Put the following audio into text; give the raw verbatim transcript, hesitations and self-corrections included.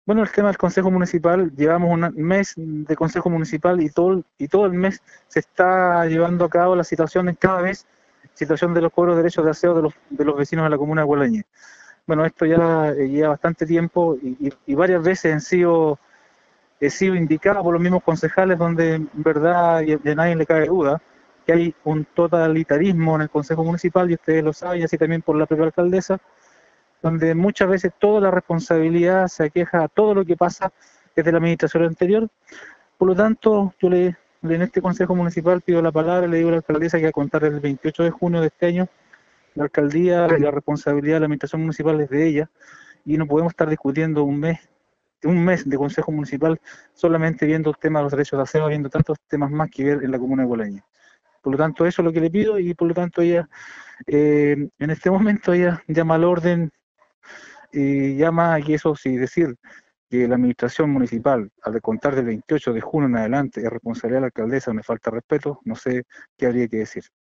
Bueno, el tema del Consejo Municipal, llevamos un mes de Consejo Municipal y todo, y todo el mes se está llevando a cabo la situación en cada vez, situación de los cobros de derechos de aseo de los, de los vecinos de la comuna de Gualañé. Bueno, esto ya eh, lleva bastante tiempo y, y, y varias veces han sido, he sido indicado por los mismos concejales donde en verdad y a nadie le cabe duda que hay un totalitarismo en el Consejo Municipal y ustedes lo saben, y así también por la propia alcaldesa, donde muchas veces toda la responsabilidad se aqueja a todo lo que pasa desde la administración anterior. Por lo tanto, yo le, en este Consejo Municipal pido la palabra, le digo a la alcaldesa que a contar del veintiocho de junio de este año, la alcaldía y la responsabilidad de la administración municipal es de ella, y no podemos estar discutiendo un mes un mes de Consejo Municipal solamente viendo el tema de los derechos de aseo, viendo tantos temas más que ver en la comuna de Bolaña. Por lo tanto, eso es lo que le pido y por lo tanto ella, eh, en este momento ella llama al orden y llama, y eso sí, decir que la administración municipal, al contar del veintiocho de junio en adelante, es responsabilidad de la alcaldesa, me falta respeto, no sé qué habría que decir.